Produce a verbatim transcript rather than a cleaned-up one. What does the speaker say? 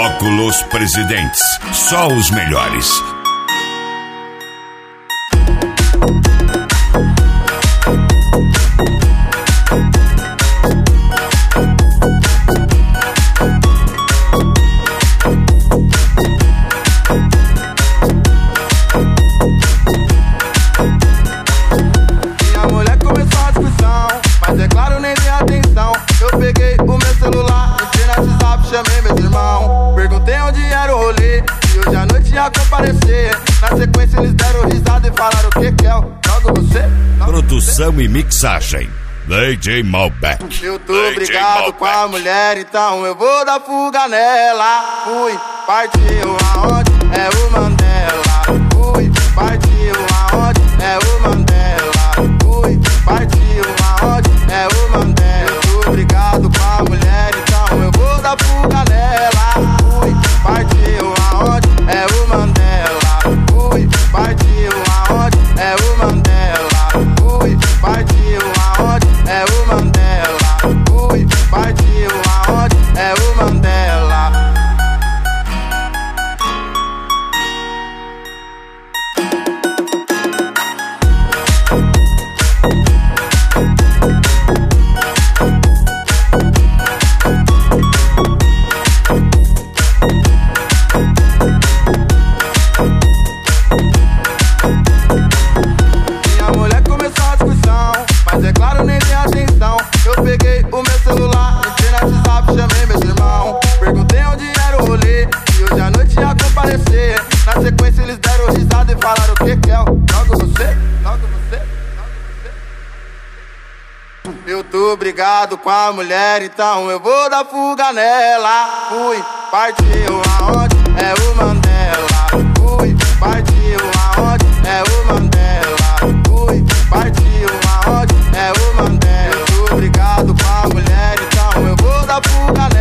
Óculos Presidentes, só os melhores. Minha mulher começou a discussão, mas é claro, nem dei atenção. Eu peguei o meu celular, entrei no WhatsApp, chamei meus irmãos. Perguntei onde era o rolê, e hoje à noite ia comparecer. Na sequência eles deram risada e falaram: o que que é? Jogo você? Jogo Produção você? e mixagem, D J Malbec. Eu tô D J brigado Malbec. com a mulher, então eu vou dar fuga nela. Fui, partiu aonde? É o Mandela. Fui, partiu aonde? É o Mandela. Fui, partiu aonde? É o Mandela. Eu tô brigado com a mulher, então eu vou dar fuga nela. Fui, partiu aonde? É o Mandela. Fui, partiu aonde? É o Mandela. Fui, partiu aonde? É o Mandela. Fui, partiu aonde? É o Mandela. Minha mulher começou a discussão, mas é claro, nem dei atenção. Eu peguei o meu celular, entrei no WhatsApp, chamei meus irmãos. Perguntei onde era o rolê, e hoje à noite ia comparecer. Na sequência eles deram risada e falaram: o que que é? Jogo você? Jogo você? Eu tô brigado com a mulher, então eu vou dar fuga nela. Fui, partiu aonde? É o Mandela. Fui, partiu aonde? É o Mandela. Fui, partiu aonde? É o Mandela. Eu tô brigado com a mulher, então eu vou dar fuga nela.